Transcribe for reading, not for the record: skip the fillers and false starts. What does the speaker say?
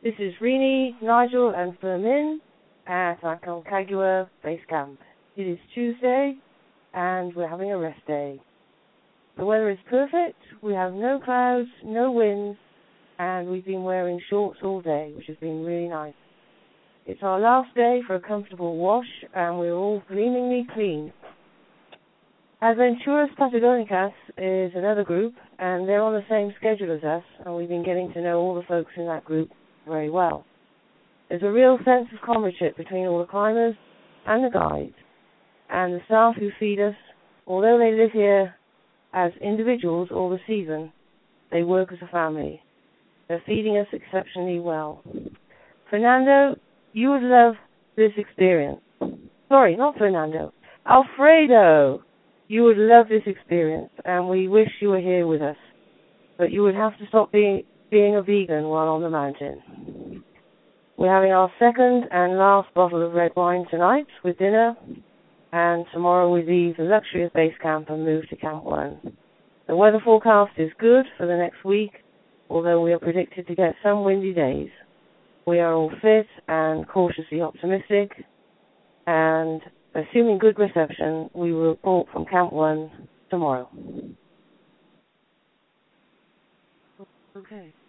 This is Rini, Nigel, and Fermin at Aconcagua Base Camp. It is Tuesday, and we're having a rest day. The weather is perfect. We have no clouds, no winds, and we've been wearing shorts all day, which has been really nice. It's our last day for a comfortable wash, and we're all gleamingly clean. Aventuras Patagónicas is another group, and they're on the same schedule as us, and we've been getting to know all the folks in that group very well. There's a real sense of comradeship between all the climbers and the guides, and the staff who feed us. Although they live here as individuals all the season, they work as a family. They're feeding us exceptionally well. Fernando, you would love this experience. Sorry, not Fernando. Alfredo, you would love this experience, and we wish you were here with us. But you would have to stop being a vegan while on the mountain. We're having our second and last bottle of red wine tonight with dinner, and tomorrow we leave the luxurious base camp and move to Camp 1. The weather forecast is good for the next week, although we are predicted to get some windy days. We are all fit and cautiously optimistic, and assuming good reception, we will report from Camp 1 tomorrow. Okay.